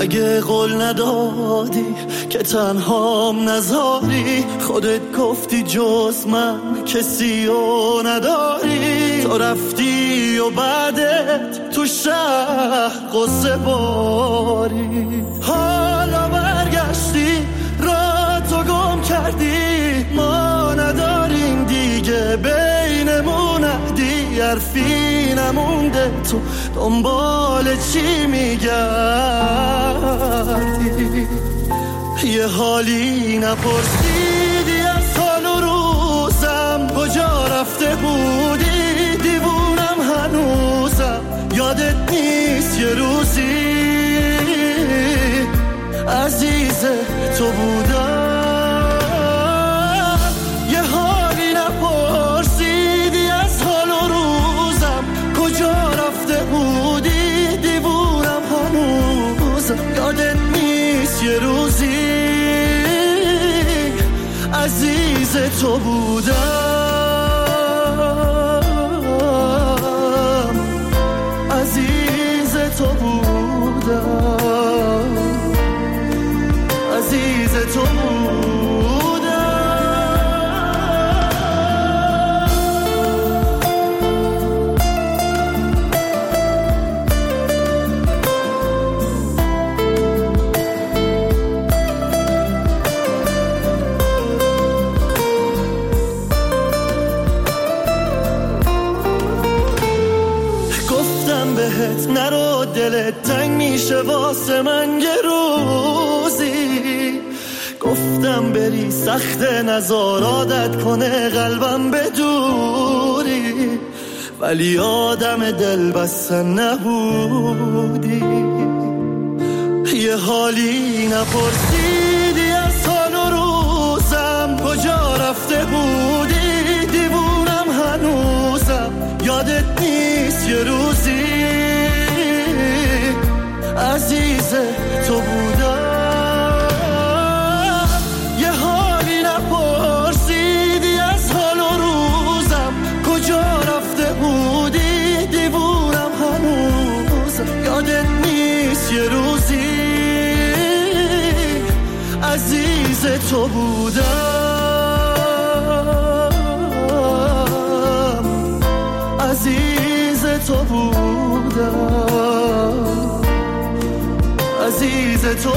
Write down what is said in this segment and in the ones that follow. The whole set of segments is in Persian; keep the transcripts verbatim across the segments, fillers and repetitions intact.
مگه قول ندادی که تنهام نذاری؟ خودت گفتی جز من کسی رو نداری. تو رفتی و بعدت تو شهر قصه باری. حالا برگشتی را تو گم کردی. ما نداریم دیگه بینمون عهدی. حرفی نمونده تو دنبال چی میگردی؟ یه حالی نپرسیدی از حال و روزم. کجا رفته بودی؟ دیوونم هنوزم. یادت نیست یه روزی عزیز تو بودم. یه حالی نپرسیدی از حال و روزم. کجا رفته بودی؟ دیوونم هنوزم. یادت نیست یه روزی عزیز تو بودم. عزیز تو بودم. عزیز تو نرو دلت تنگ میشه واسه من یه روزی. گفتم بری سخت نزار عادت کنه قلبم به دوری. ولی آدم دل بستن نبودی. یه حالی نپرسیدی از حال و روزم. کجا رفته بودی؟ دیوونم هنوزم. یادت نیست یه روزی عزیز تو بودم. یه حالی نپرسیدی از حال و روزم. کجا رفته بودی؟ دیوونم هنوزم. یادت نیست یه روزی عزیز تو بودم. عزیز تو بودم. عزیز تو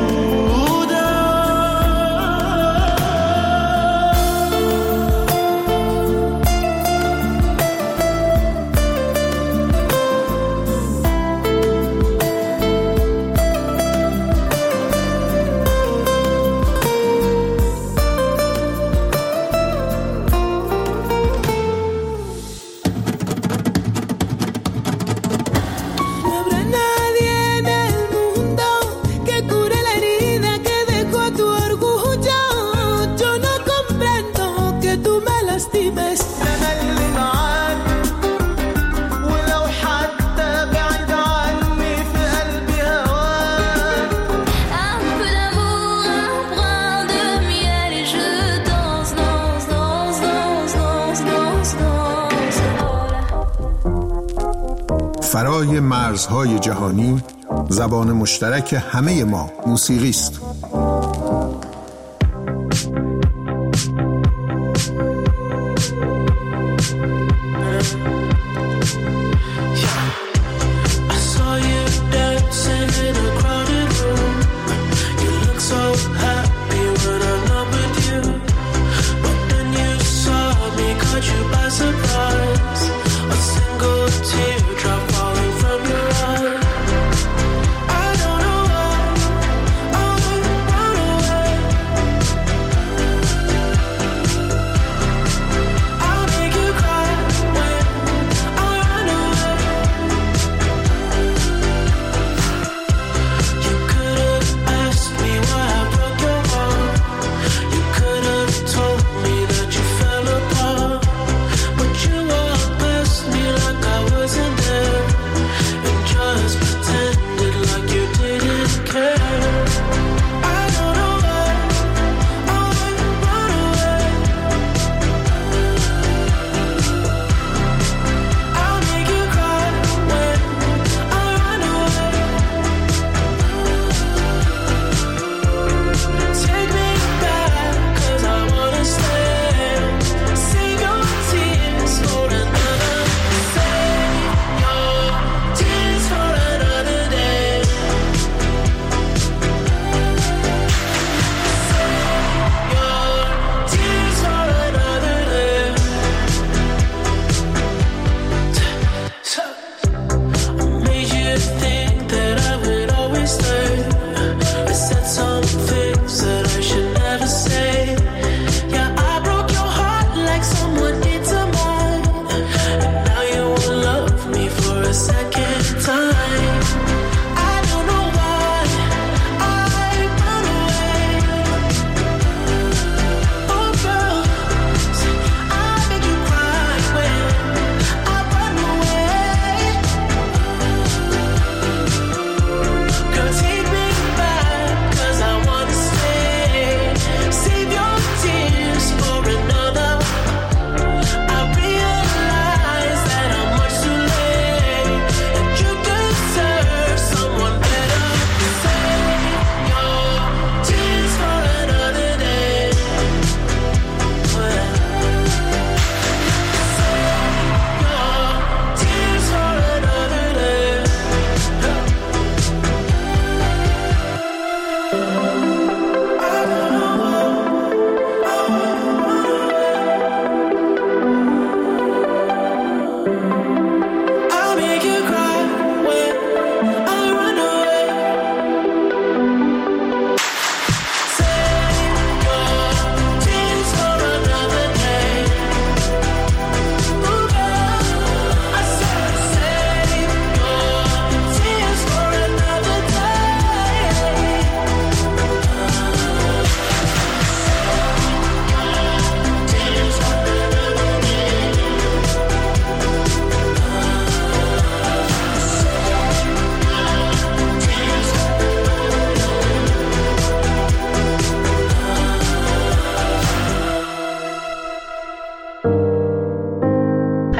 فرای مرزهای جهانی، زبان مشترک همه ما موسیقی است. I don't know why,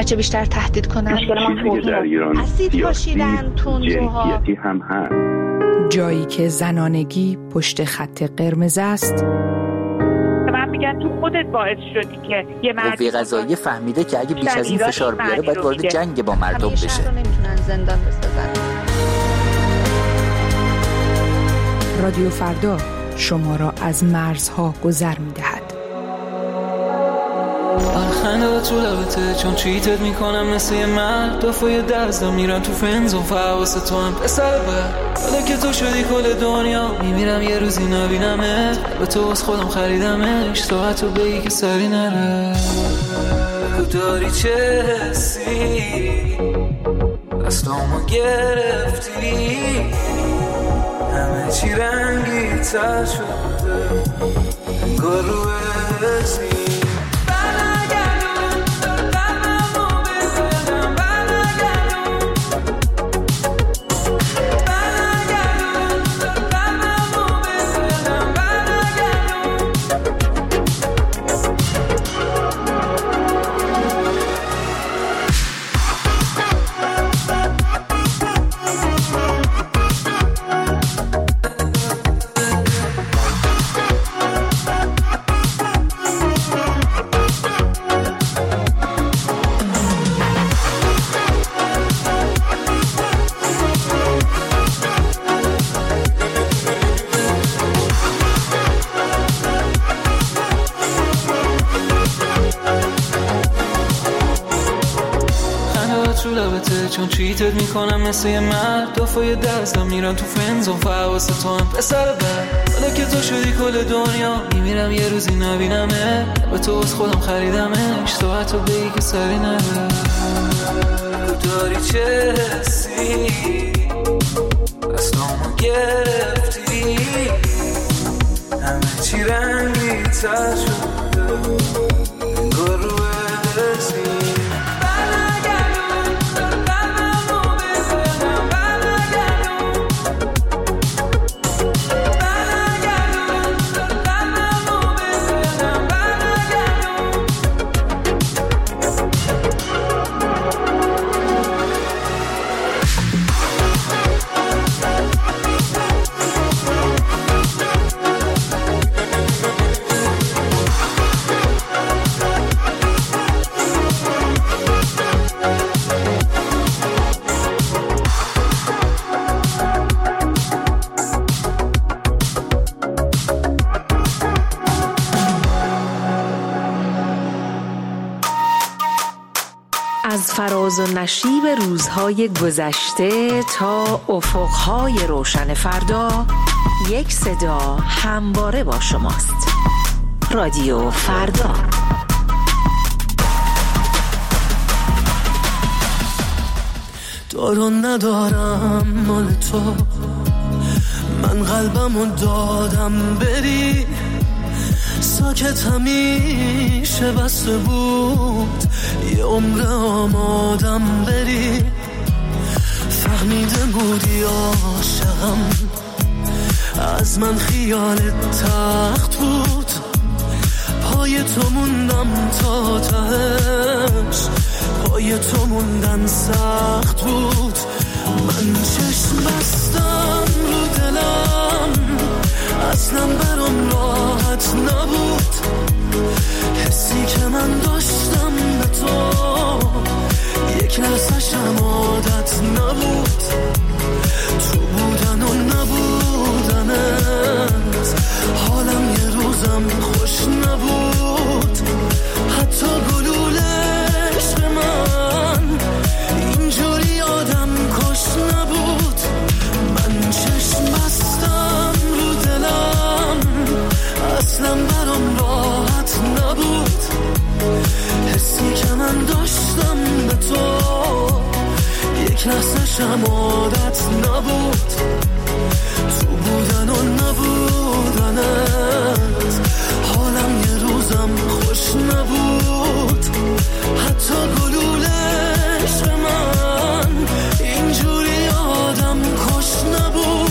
چه بیشتر تهدید کنن. مشکل ما توهین در ایران اسید پاشیدن، تندروها، جنسیتی هم هست. جایی که زنانگی پشت خط قرمز است. من میگن تو خودت باعث شدی که یه مرد قوه قضاییه فهمیده که اگه بیش از این فشار بیاره باید وارد جنگ با مردم بشه. شهر رو نمیتونن زندان بسازن. رادیو فردا شما را از مرزها گذر می‌دهد. خنده تو لبته چون چیتت میکنم مثل یه مرد، دفعه دستم میرن تو فنزون فحواسه تو هم پسر بر. حالا که تو شدی کل دنیا میمیرم یه روزی نبینمه، به تو از خودم خریدمش ساعت رو بگی که سری نره. بگو داری چه حسی دستامو گرفتی، همه چی رنگی تر شده انگار رو حسی. چون چیتت میکنم مثل یه مرد، دفعه دستم میرم تو فنزون فحواسه تو هم پسر بر. حالا که تو شدی کل دنیا میمیرم یه روزی نبینمه، به تو از خودم خریدمش ساعت رو بگی که سری نره. داری چه حسی دستامو گرفتی، همه چی رنگی تر شده انگار رو حسی. از فراز و نشیب روزهای گذشته تا افقهای روشن فردا، یک صدا همواره با شماست. رادیو فردا. دارو ندارم مال تو، من قلبمو دادم بری، ساکت همیشه بسته بود یه عمر آمادم بری. فهمیده بودی عاشقم، از من خیالت تخت بود، پای تو موندم تا تهش، پای تو موندن سخت بود. من چشم بستم رو دلم، اصلا برام راحت نبود، حسی که من داشتم به تو یک لحظه‌شم عادت نبود، تو بودن و نبودنت حالم یه روزم خوش نبود، حتی گلولش به من اینجوری آدم کش نبود. من چشم بستم رو دلم، اصلا برام راحت نبود، حسی که من داشتم به تو یک لحظه شم عادت نبود، تو بودن و نبودنت حالم یه روزم خوش نبود، حتی گلولش به من اینجوری آدم کش نبود.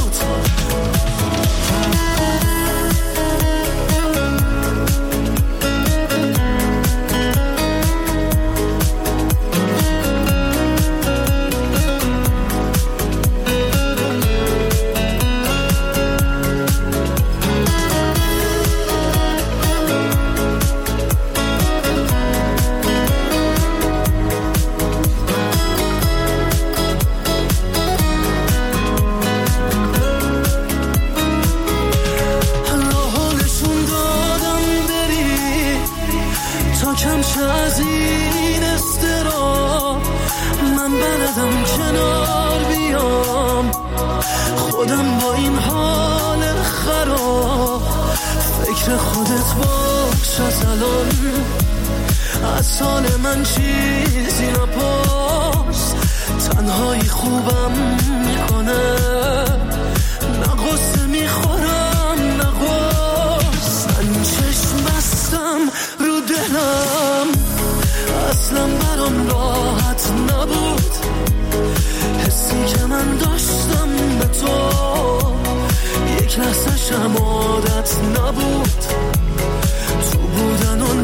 نمیدونم چه از این استرا من بلدم کنار بیام، خودم با این حال خراب فکر خودت باش از الان، از حال من چیزی نپرس، تنهایی خوبم میکنه، نه غصه میخورم نه غصه، من چشم بستم رو دلم اصلا برام راحت نبود، حسی که من داشتم به تو یک لحظه شم عادت نبود، تو بودن و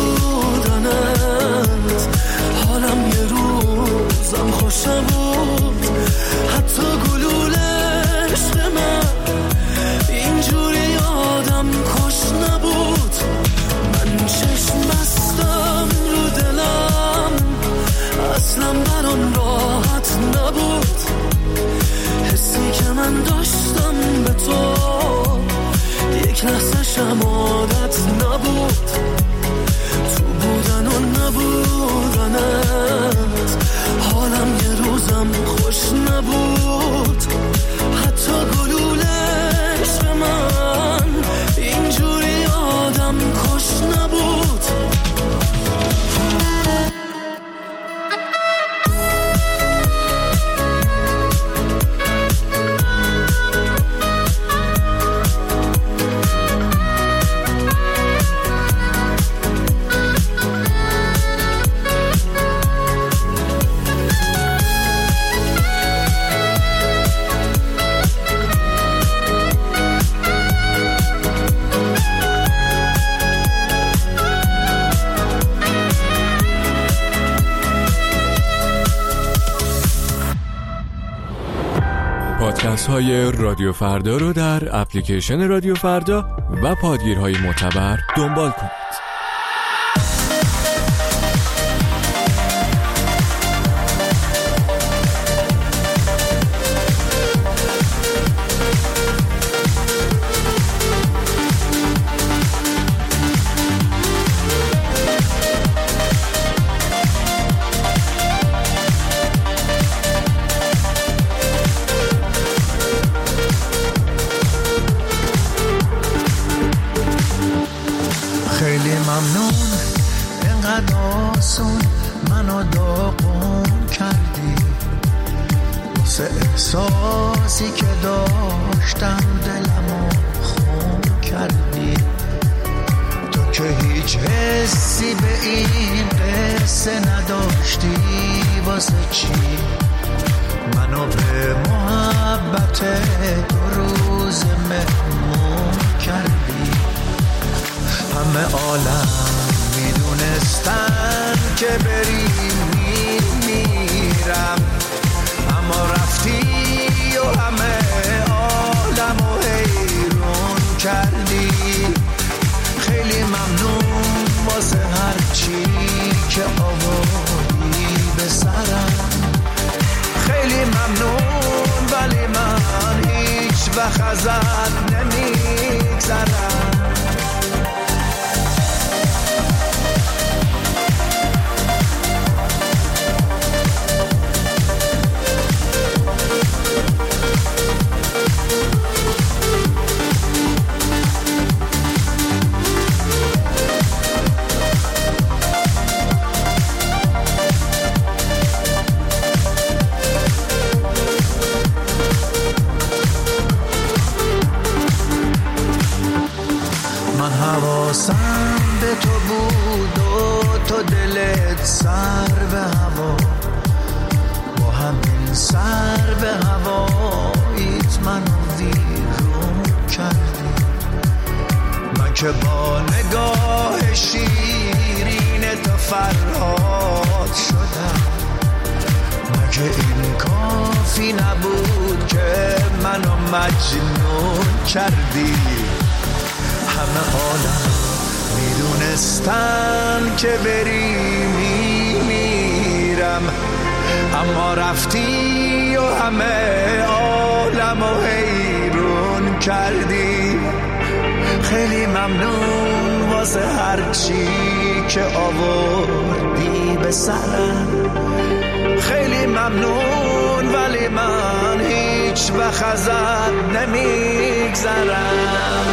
نبودنت حالم یه روزم خوش نبود، حتی گلوله عشق من اینجوری آدم کش نبود، من چشم بستم رو دلم اصلا برام راحت نبود، حسی که من داشتم به تو یک لحظه شم عادت نبود، تو بودن و نبودنت حالم یه روزم خوش نبود، حتی گلوله عشق من اینجوری آدم کش نبود. پادکست های رادیو فردا رو در اپلیکیشن رادیو فردا و پادگیرهای معتبر دنبال کنید. خیلی ممنون اینقدر آسون منو داغون کردی، واسه احساسی که داشتم دلمو خون کردی، تو که هیچ حسی به این قصه نداشتی، واسه چی منو به محبت دو روز مهمون کردی، همه عالم میدونستن که بری میمیرم، اما رفتی و همه عالم و حیرون کردی، خیلی ممنون واسه هر چی که آوردی به سرم، خیلی ممنون ولی من هیچ وقت ازت نمیگذرم. حواسم به تو بود و تو دلت سر به هوا، با همین سر به هواییت منو ویرون کردی، من که با نگاه شیرین تو فرهاد شدم، مگه این کافی نبود که منو مجنون کردی، همه عالم میدونستن که بری میمیرم، اما رفتی و همه عالم و حیرون کردی، خیلی ممنون واسه هر چی که آوردی به سرم. خیلی ممنون ولی من هیچ وقت ازت نمیگذرم.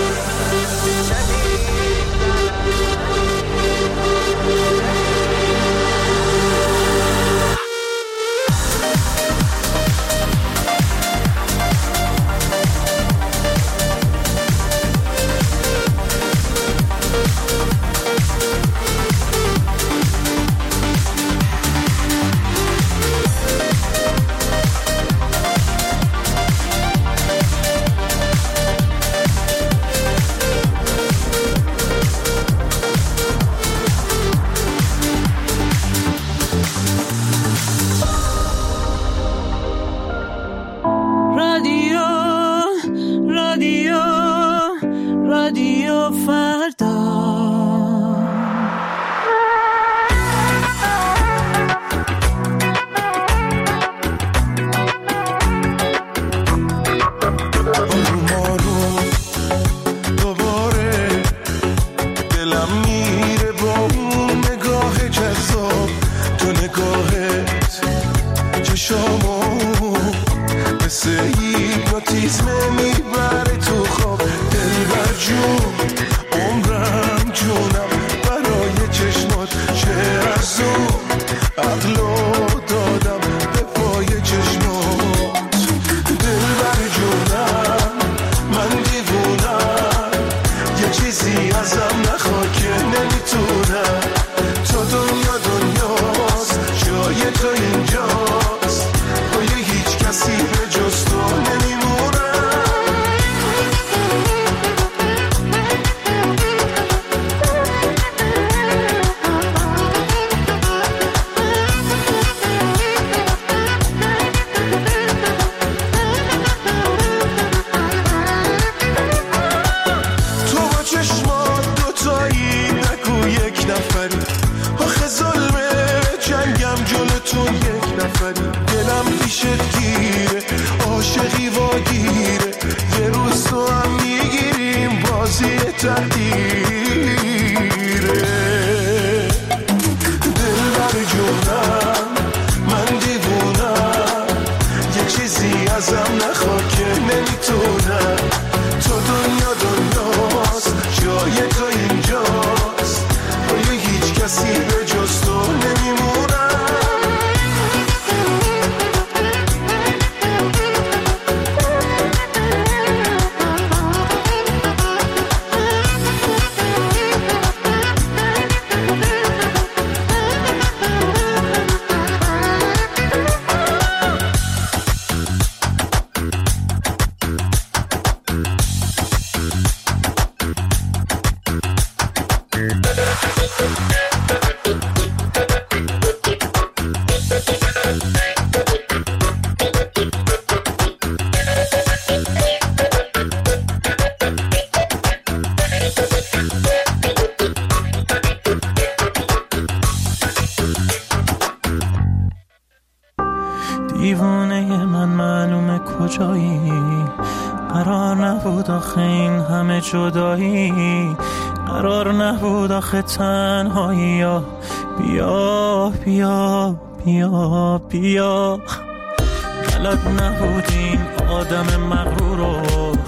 دیوانه من معلومه کجایی، قرار نبود آخه این همه جدایی، قرار نبود آخه تنهایی. یا بیا بیا بیا بیا، بلد نبودی این آدم مغرورو،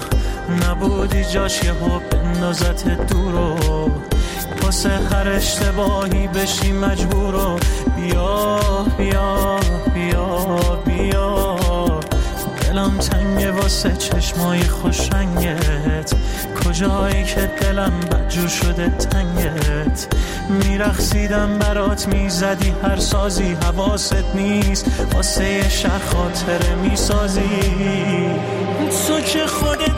نبودی جاش یهو بندازت دورو، واسه هر اشتباهی بشی مجبورو. بیا بیا بیا بیا، دلم تنگه واسه چشمای خوش رنگت، کجایی که دلم بدجور شده تنگت. میرقصیدم برات میزدی هر سازی، حواست نیست واسه یه شهر خاطره میسازی. تو که خودت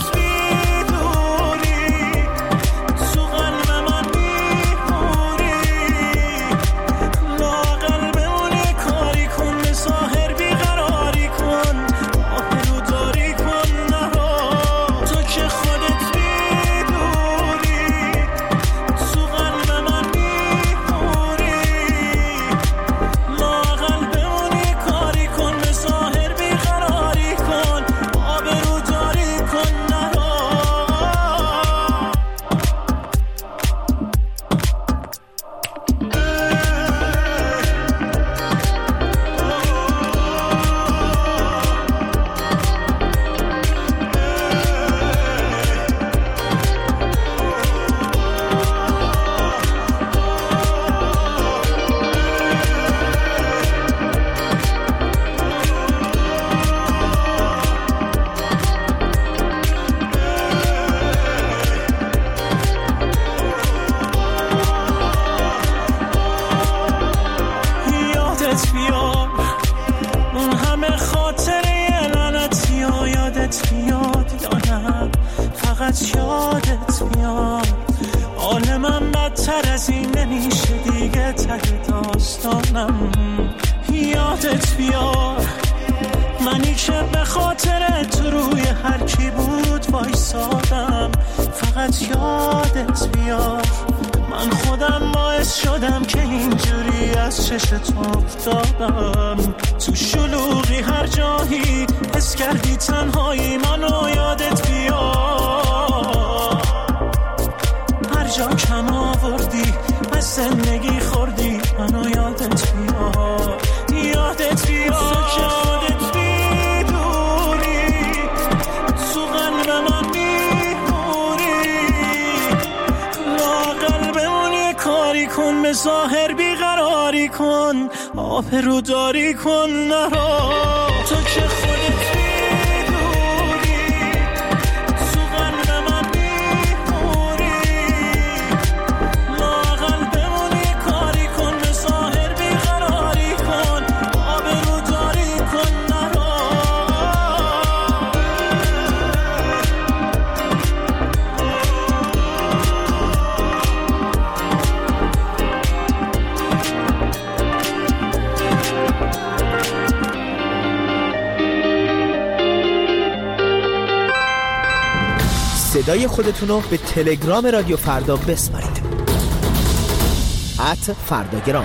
کن من بدتر از این نمیشه دیگه ته داستانم. یادت بیار منی که به خاطر تو روی هر کی بود وایسادم. فقط یادت بیار من خودم باعث شدم که اینجوری از چشت افتادم. تو شلوغی هر جایی حس کردی تنهایی منو یادت بیار. هر جا کم آوردی از زندگی خوردی منو یادت بیار. یادت بیار که خودت بیدوری تو قلب من میموری. لااقل بمون یه کاری کن به ظاهر بیقراری کن آبرو داری کن نرا. تو که خودت بیدوری تو قلب من میموری. لااقل بمون یه کاری کن به ظاهر بیقراری کن آبرو داری کن نرا. صدای خودتونو به تلگرام رادیو فردا بسپارید. ات فرداگرام.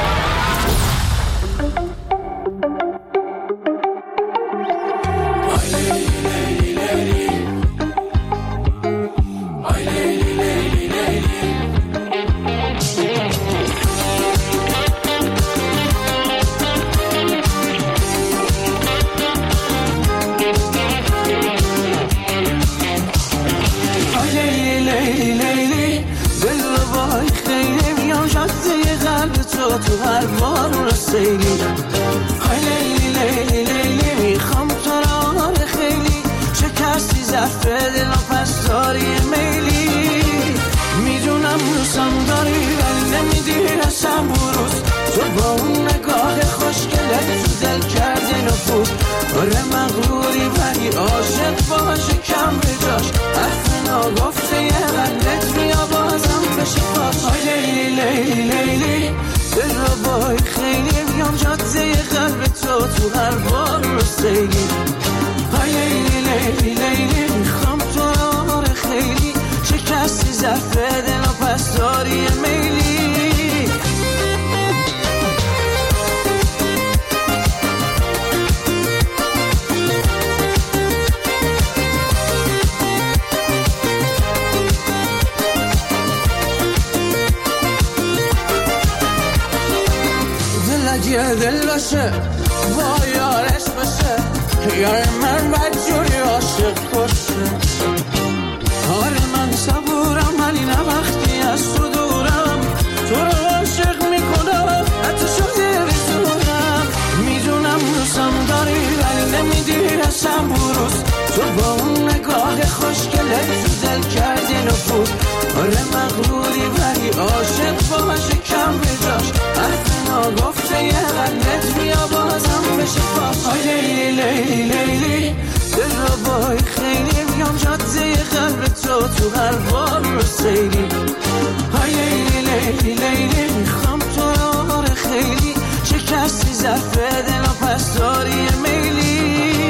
تو هر بار رسیدی های لیلی لیلی لیلی میخوام تو را خیلی شکستی ظرف دل و پس داری میلی. میدونم روزم داری ولی نمیدی رسم بروز. تو با اون نگاه خوشگلت تو دل کردی نفوذ. آره مغروری ولی عاشق باشه کم به جاش. حرف ناگفته یه قلبت بیا بازم بشه پاس. های لیلی لیلی لیلی دل رو بای خیلی میام جاده قلب تو تو هر بار رسیدی های لیلی لیلی لیلی میخوام تو را خیلی شکستی ظرف دل و پس داری میلی. یه دل باشه با یارش باشه یار من بدجوری عاشق باشه. آره من صبورم ولی نه وقتی از تو دورم. تو رو عاشق میکنم حتی شده بزورم. میدونم روزم داری ولی نمیدی رسم بروز. تو با اون نگاه خوشگلت تو دل کردی نفوذ. آره مغروری ولی عاشق باشه کم به جاش. حرف ناگفته یه قلبت بیا بازم بشه پاس. های لیلی لیلی لیلی دل رو بای خیلی میام جاده قلب تو تو هر بار رسیدی های لیلی لیلی لیلی میخوام تو را خیلی شکستی ظرف دل و پس داری میلی.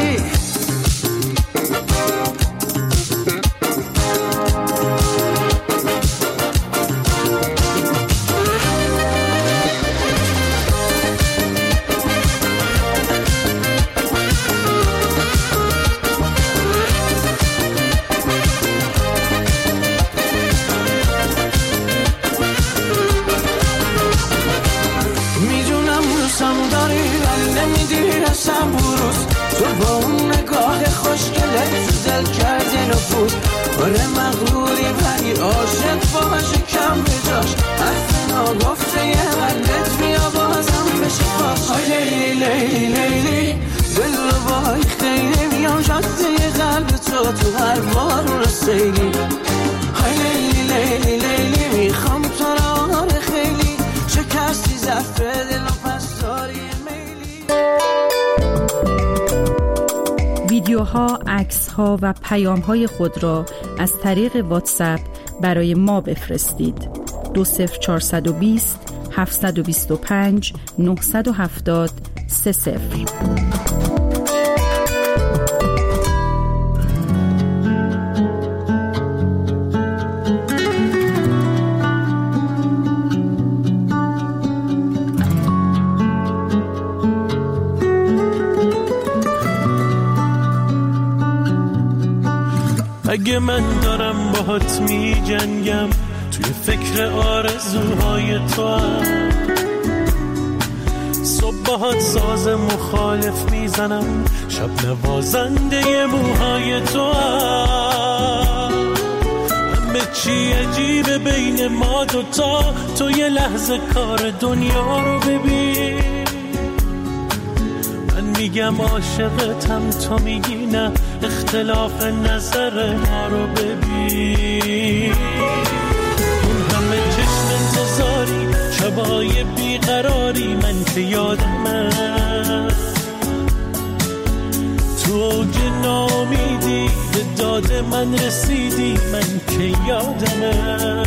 تو با اون نگاه خوشگلت تو دل کردی نفوذ. آره مغروری ولی عاشق باشه کم به جاش. حرف ناگفته یه قلبت بیا بازم بشه پاس. های لیلی لیلی لیلی دل رو بای خیلی میام جاده قلب تو تو هر بار رسیدی های لیلی لیلی لیلی میخوام تو را خیلی شکستی ظرف دل و پس داری میلی. ویدیوها، عکس‌ها و پیام‌های خود را از طریق واتساپ برای ما بفرستید. دو صفر چهارصد و بیست هفتصد و بیست و پنج نهصد و هفتاد سه صفر. اگه من دارم باهات می جنگم توی فکر آرزوهای تو هم، صبح باهات ساز مخالف میزنم، شب نوازنده موهای تو هم. همه چی عجیبه بین ما دوتا، تو یه لحظه کار دنیا رو ببین. میگم عاشقتم، تو میگی نه، اختلاف نظر ما رو ببین. اون همه چشم انتظاری، شبای بیقراری، من که یادمه تو اوج ناامیدی به داد من رسیدی، من که یادمه.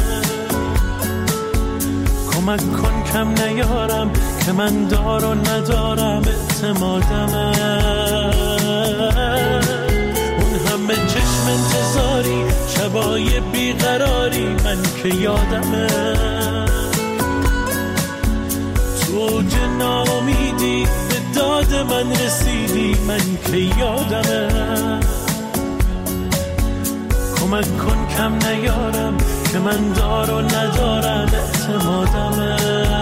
کمک کن کم نیارم که من دار و ندارم اعتمادمه. اون همه چشم انتظاری، شبای بیقراری، من که یادمه تو اوج ناامیدی به داد من رسیدی، من که یادمه. کمک کن کم نیارم که من دار و ندارم اعتمادمه.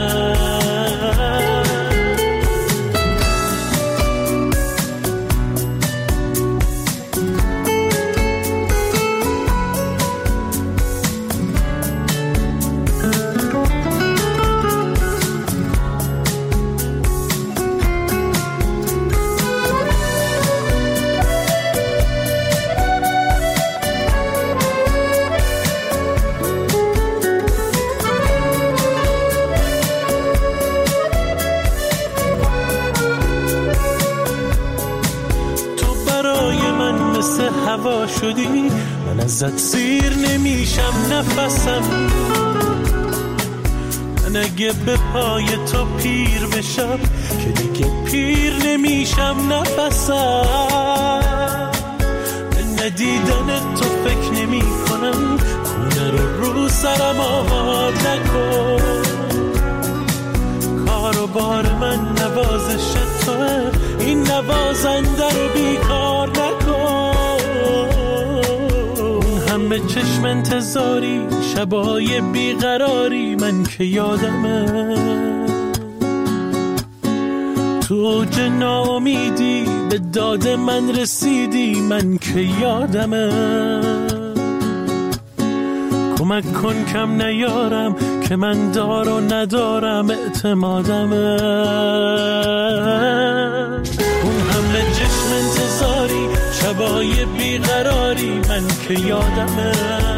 هوا شدی، من ازت سیر نمیشم نفسم. من اگه به پای تو پیر بشم که دیگه پیر نمیشم نفسم. من ندیدن تو فکر نمی کنم، خونه رو رو سرم آباد نکن. کار و بار من نوازش توه، این نوازنده رو بیکار نکن. همه چشم انتظاری، شبای بیقراری، من که یادمه تو اوج ناامیدی به داد من رسیدی، من که یادمه. کمک کن کم نیارم که من دار و ندارم اعتمادمه. اون همه چشم انتظاری، شبای بیقراری، من که یادمه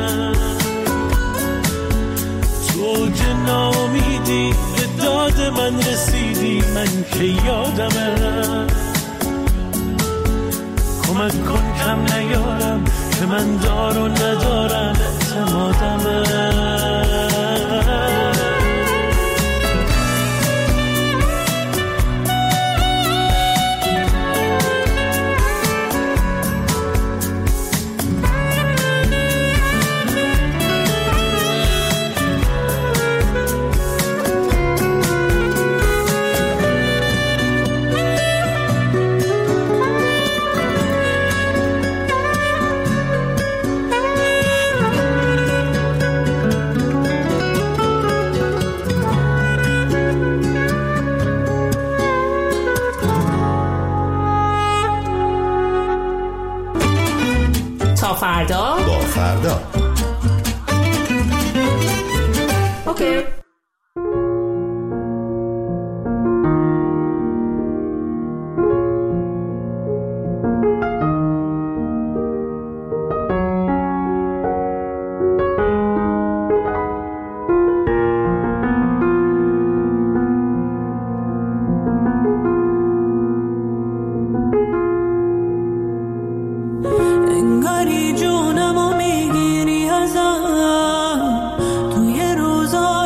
تو اوج ناامیدی به داد من رسیدی، من که یادمه. کمک کن کم نیارم که من دار و ندارم اعتمادمه. فردا با فردا اوکی. انگاری جونمو میگیری ازم توی روزا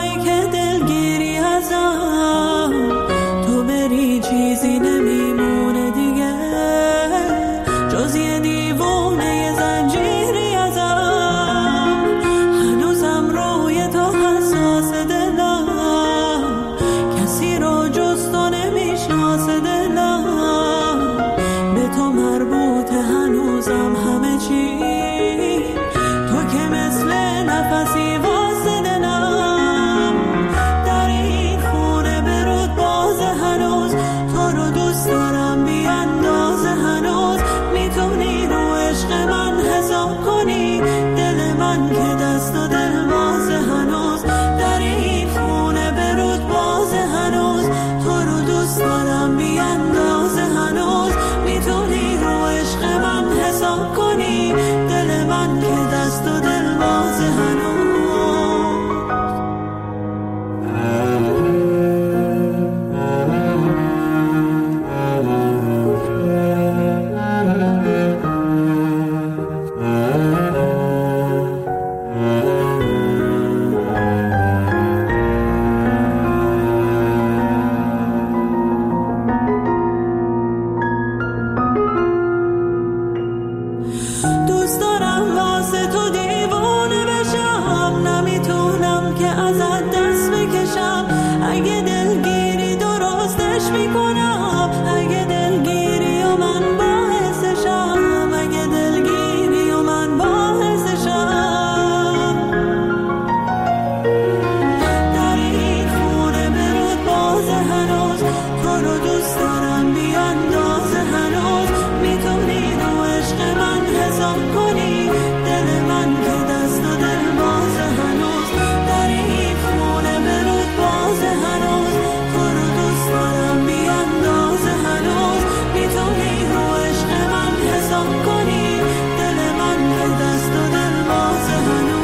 که ازت دست بکشم، اگه دلگیری درستش میکنم، اگه دلگیری و من باعثشم، اگه دلگیری و من باعثشم. در این خونه برود باز هنوز، تو رو دوست دارم بیانداز هنوز، میتونی رو عشق من حساب کنی، دل من که دست و دل باز هنوز. در این خونه برود باز هنوز، تو رو دوست دارم بیانداز هنوز، میتونی رو عشق من حساب کنی، دل من که دست و دل باز هنوز.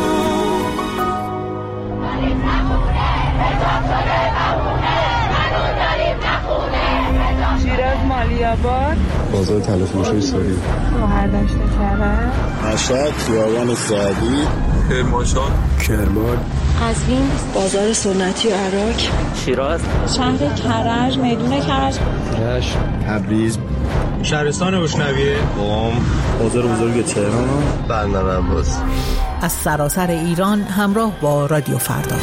داریم نخونه حساب شده نخونه، هنوز داریم نخونه. شیراز مالیاباد، بازار تلفروشی سوری، مهردشت کرد، مشهد خیابان سعدی، کرمانشاه، کرمان، قزوین بازار سنتی و عراق، شیراز شهر کرج میدون کرج، رشت، تبریز، شهرستان اشنویه، قم، بازار بزرگ تهران، بندر عباس. از سراسر ایران همراه با رادیو فردا.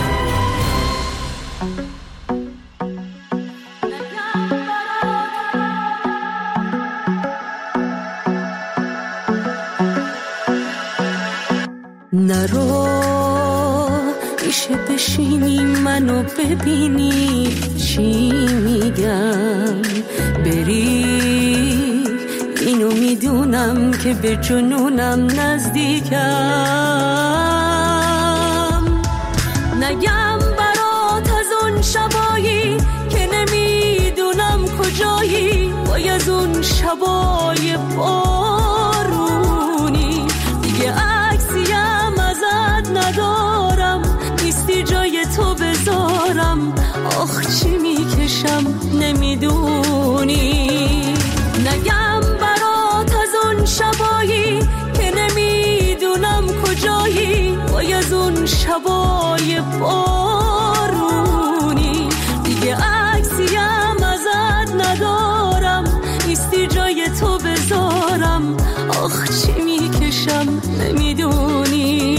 نرو میشه بشینی منو ببینی چی میگم، بری اینو میدونم که به جنونم نزدیکم، نگم برات از اون شبایی که نمیدونم کجایی، وای از اون شبای بارونی، دیگه عکسیم ازت ندارم، نیستی جای تو بذارم، آخ چی میکشم نمیدونی، نگم برات از اون شبایی که نمیدونم کجایی، وای از اون شبای بارونی، دیگه عکسیم ازت ندارم، نیستی جای تو بذارم، آخ چی میکشم نمیدونی.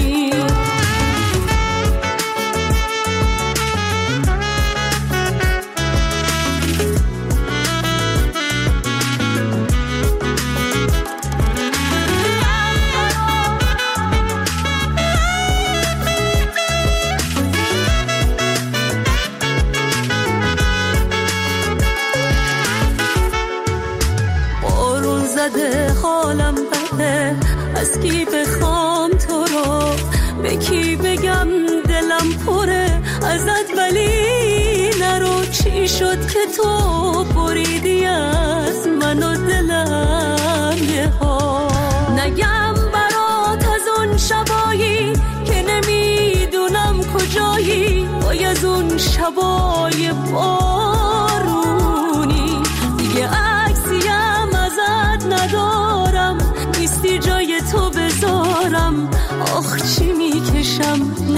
حالم بده، از کی بخوام تو رو، به کی بگم دلم پره ازت، ولی نرو چی شد که تو بریدی از من و دلم یه ها، نگم برات از اون شبایی که نمیدونم کجایی، وای از اون شبای بارونی، دیگه عکسیم ازت ندارم، نیستی جای تو بذارم، آخ چی میکشم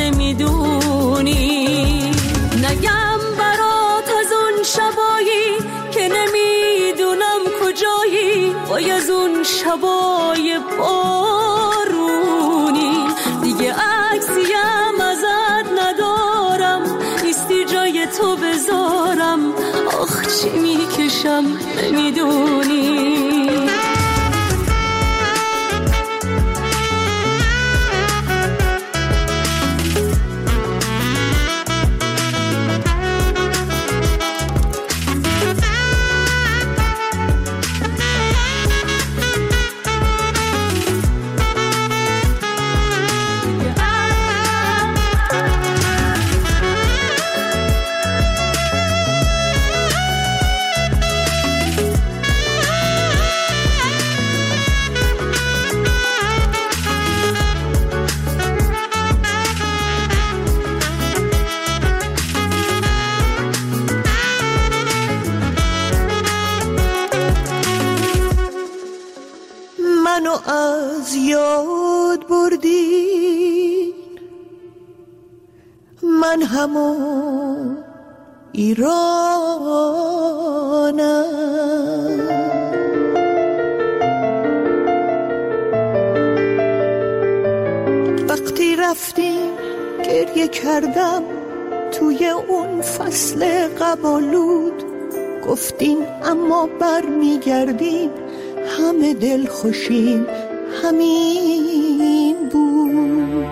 نمیدونی، نگم برات از اون شبایی که نمیدونم کجایی، وای از اون شبای بارونی، دیگه عکسیم ازت ندارم، نیستی جای تو بذارم، آخ چی میکشم نمیدونی. منو از یاد بردی، من همون ایرانم، وقتی رفتیم گریه کردم توی اون فصل قبالود، گفتین اما بر میگردین همه دل خوشیم همین بود.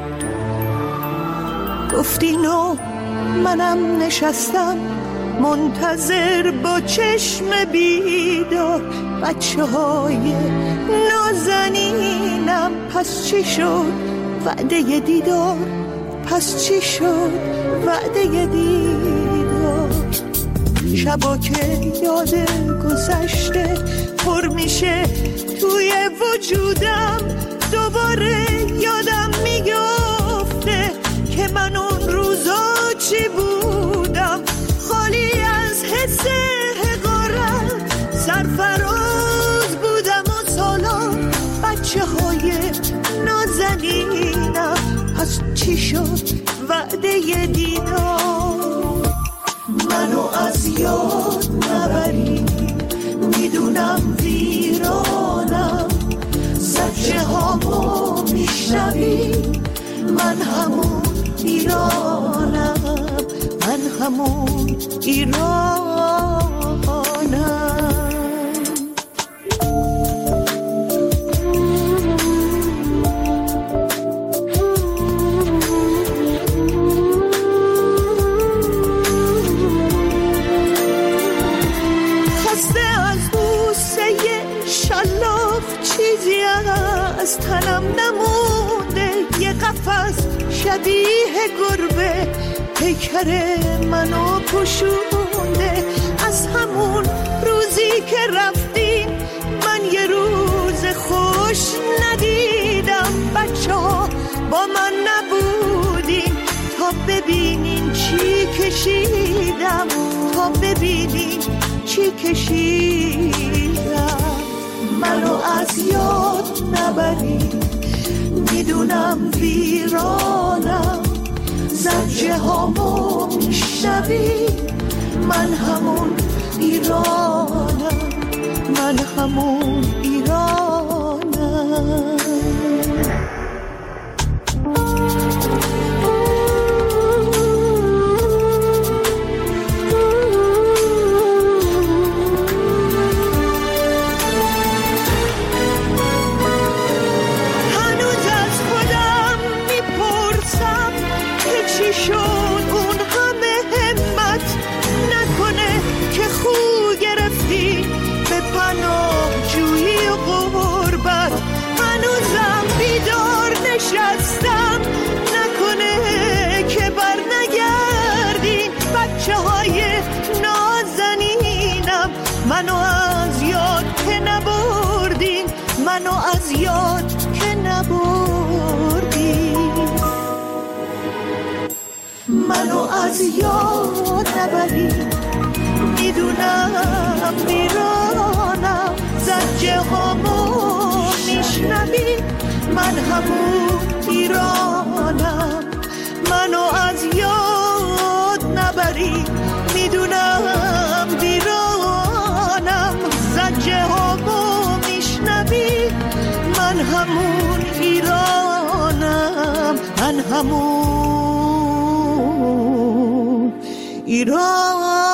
گفتین و منم نشستم منتظر با چشم بیدار، بچه های نازنینم پس چی شد وعده دیدار، پس چی شد وعده دیدار. شبا که یاد گذشته پر میشه توی وجودم، دوباره یادم میگفته که من اون روزا چی بودم، خالی از حس حقارت سرفراز بودم و سالان بچه های نازنینم پس چی شد وعده دیدار. منو از یاد نبری میدونم ویرانم، زجه هامو میشنوی من همون ایرانم، من همون ایرانم. از تنم نمونده یه قفس شبیه گربه، پیکر منو پوشونده. از همون روزی که رفتین من یه روز خوش ندیدم، بچه ها با من نبودین تا ببینین چی کشیدم، تا ببینین چی کشیدم. منو از یاد نبری میدونم ویرانم، زجه هامو میشنوی من همون ایرانم، من همون ایرانم. نشستم نکنه که بر نگردین بچه های نازنینم، منو از یاد که نبردین، منو از یاد که نبردین. منو از یاد نبرین میدونم میرانم، زجه هامو میشنوین من همون ایرانم. منو از یاد نبری میدونم دیرانم، زجه هامو میشنوی من همون ایرانم، من همون ایرانم.